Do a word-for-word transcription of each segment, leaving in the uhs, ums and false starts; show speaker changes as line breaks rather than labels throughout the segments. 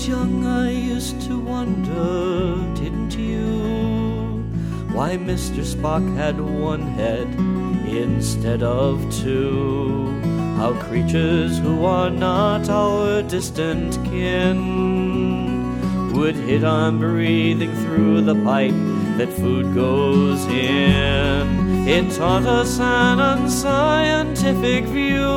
was young, I used to wonder, didn't you, why Mister Spock had one head instead of two. How creatures who are not our distant kin would hit on breathing through the pipe that food goes in. It taught us an unscientific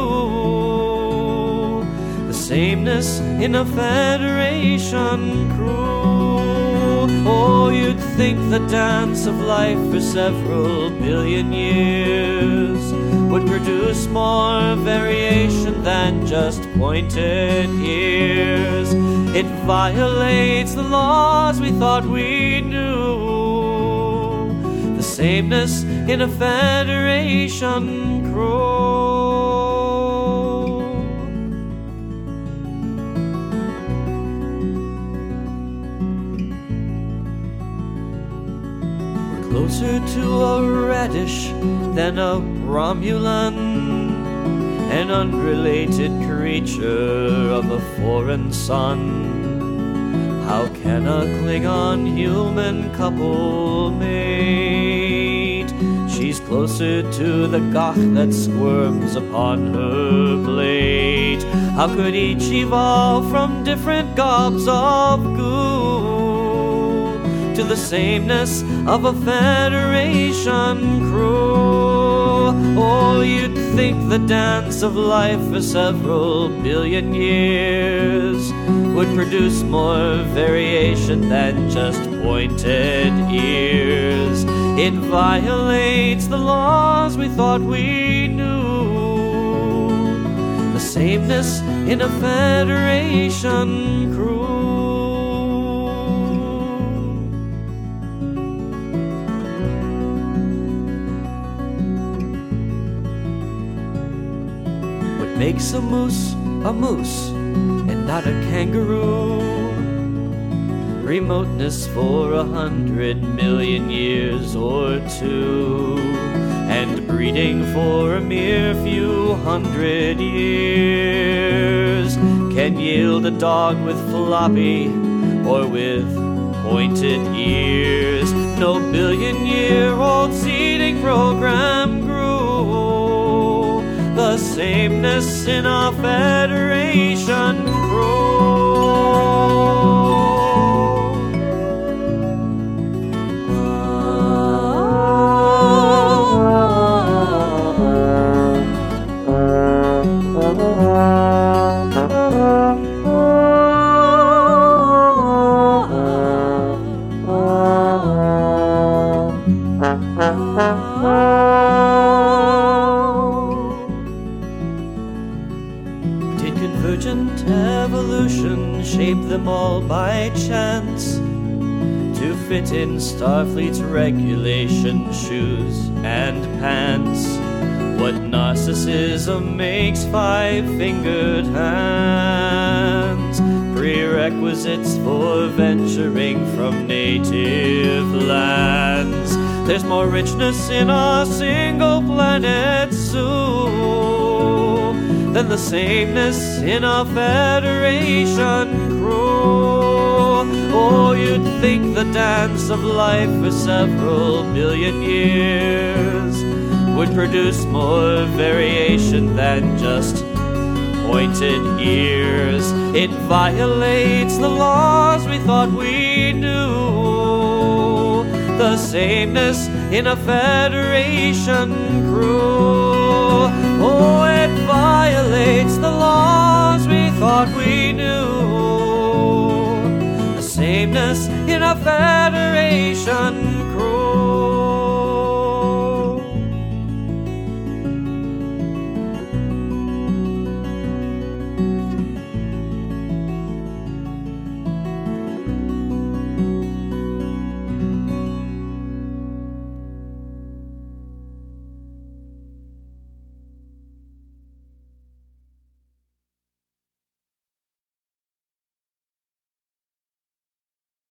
view, the sameness in a Federation crew. Oh, you'd think the dance of life for several billion years would produce more variation than just pointed ears. It violates the laws we thought we knew, the sameness in a Federation crew. Closer to a radish than a Romulan, an unrelated creature of a foreign sun. How can a Klingon-human couple mate? She's closer to the Gach that squirms upon her plate. How could each evolve from different gobs of goo to the sameness of a Federation crew? Oh, you'd think the dance of life for several billion years would produce more variation than just pointed ears. It violates the laws we thought we knew, the sameness in a Federation crew. Makes a moose a moose and not a kangaroo. Remoteness for a hundred million years or two, and breeding for a mere few hundred years can yield a dog with floppy or with pointed ears. No billion-year-old seeding program grew the sameness in our Federation crew. Convergent evolution shaped them all by chance to fit in Starfleet's regulation shoes and pants. What narcissism makes five-fingered hands, prerequisites for venturing from native lands. There's more richness in our single planet zoo than the sameness in a Federation crew. Oh, you'd think the dance of life for several billion years would produce more variation than just pointed ears. It violates the laws we thought we knew, the sameness in a Federation crew. Oh, it violates the laws we thought we knew, the sameness in a Federation